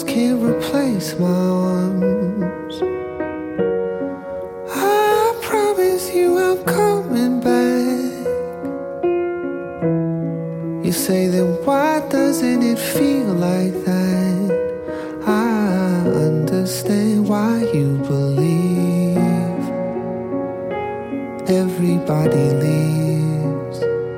arms can't replace my arms. I promise you I'm coming back. You say then why doesn't it feel like that? I understand why you believe everybody leaves.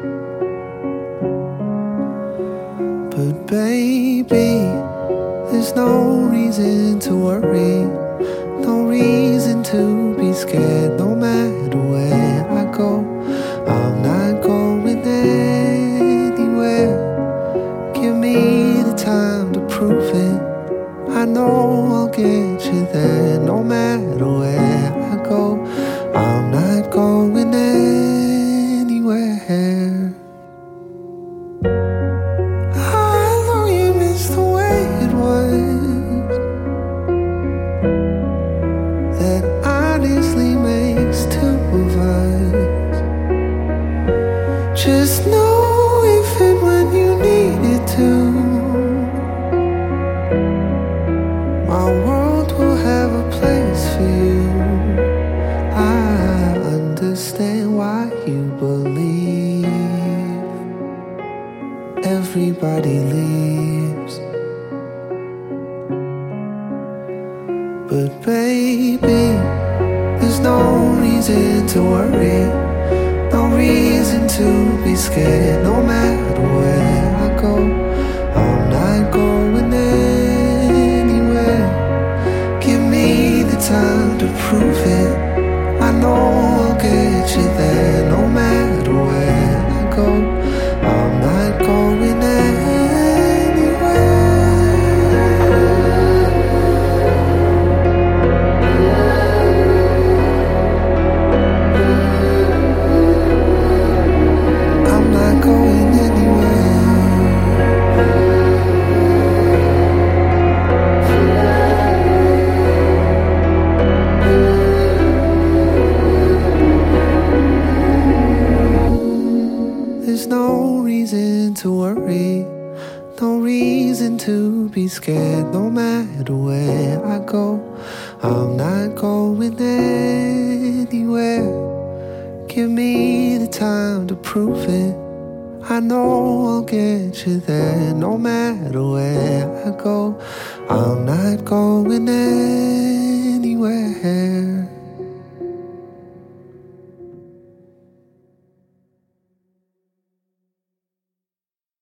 But baby, there's no reason to worry, no reason to be scared. No matter where I go, I'm not going anywhere. Give me the time to prove it. I know I'll get you there. No matter where I go, I'm not going anywhere. Just know if and when you need it to, my world will have a place for you. I understand why you believe everybody leaves. But baby, there's no reason to worry, no reason to be scared. No matter where I go, I'm not going anywhere. Give me the time to prove it. I know I'll get you there. No matter where I go, I'm not going to worry, no reason to be scared. No matter where I go, I'm not going anywhere. Give me the time to prove it. I know I'll get you there. No matter where I go, I'm not going anywhere.